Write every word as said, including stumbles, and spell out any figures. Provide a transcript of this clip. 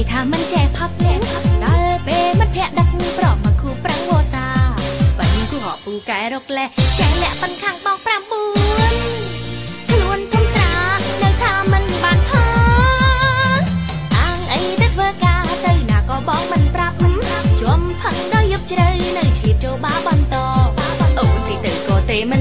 ថាមិនចេះផឹកចេះដល់ពេលមិនភ័ក្រដឹកប្រមមកគូប្រាំងវសាបាញ់គូហកពូកែរកលេះចេះលាក់ប៉ិនខាងបងប្រាំបួនខ្លួនធំស្រានៅថាមិនបានផងអាងអីទៅធ្វើការទៅណាក៏បងមិនប្រាប់ជុំផឹកដល់យប់ជ្រៅនៅឆ្លៀតចូលបាបន្តអូនទីទៅក៏ទេមិន